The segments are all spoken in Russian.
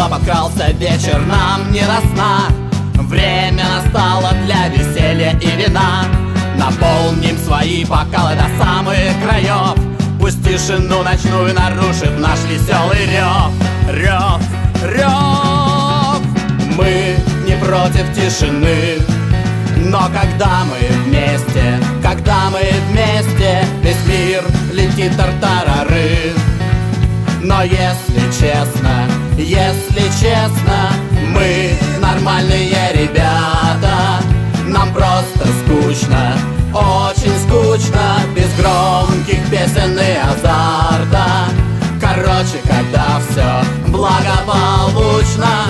Снова подкрался вечер, нам не до сна. Время настало для веселья и вина. Наполним свои бокалы до самых краев. Пусть тишину ночную нарушит наш веселый рев. Рев, рев. Мы не против тишины, но когда мы вместе, весь мир летит тартарары. Но если честно, мы нормальные ребята. Нам просто скучно, очень скучно, без громких песен и азарта. Короче, когда все благополучно.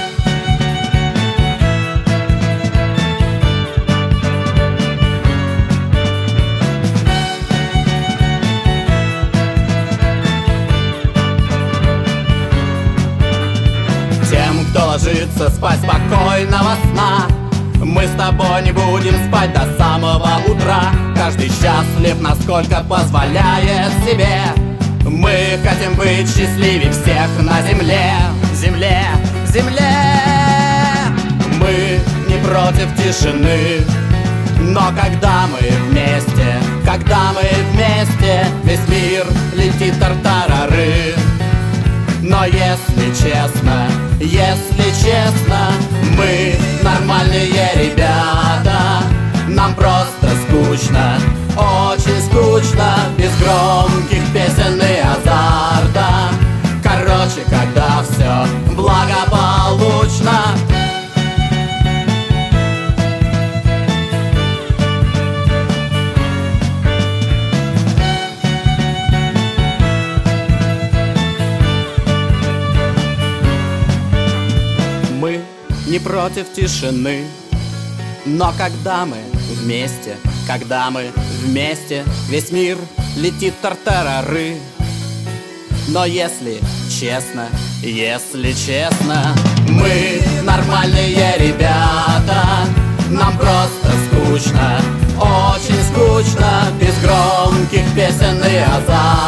Тем, кто ложится спать спокойного сна, мы с тобой не будем спать до самого утра. Каждый счастлив, насколько позволяет себе. Мы хотим быть счастливее всех на земле. Земле, земле. Мы не против тишины, но когда мы вместе, весь мир летит тартарары. Но если честно, мы нормальные ребята. Нам просто скучно, очень скучно, без громких песен и азарта. Короче, когда все благополучно. Мы не против тишины, но когда мы вместе, весь мир летит тартарары. Но если честно, мы нормальные ребята. Нам просто скучно, очень скучно, без громких песен и азарта.